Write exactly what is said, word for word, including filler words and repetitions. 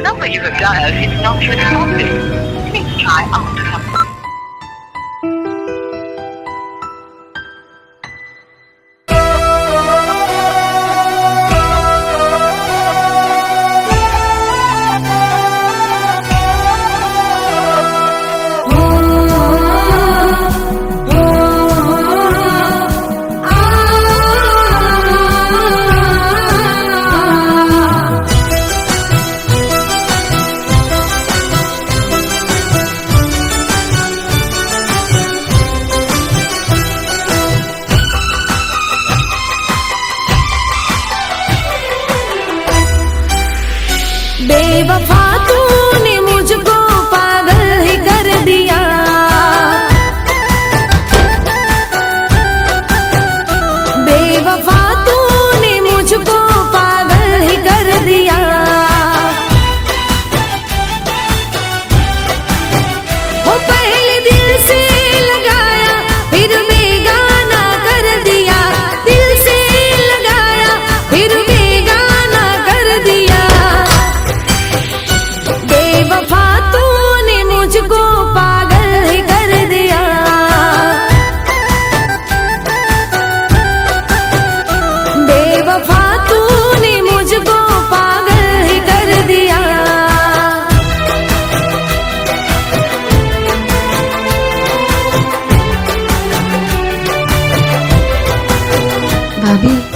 number you have dialed is not responsive. Please try after some time. बेवफा तूने मुझको पागल ही कर दिया, बेवफा तूने मुझको पागल ही कर दिया। वो पहले दिल से लगाया फिर बेगाना कर दिया, दिल से लगाया फिर बेगाना कर दिया। बेवफा तूने मुझको पागल ही कर दिया, बेवफा तूने मुझको पागल ही कर दिया। भाभी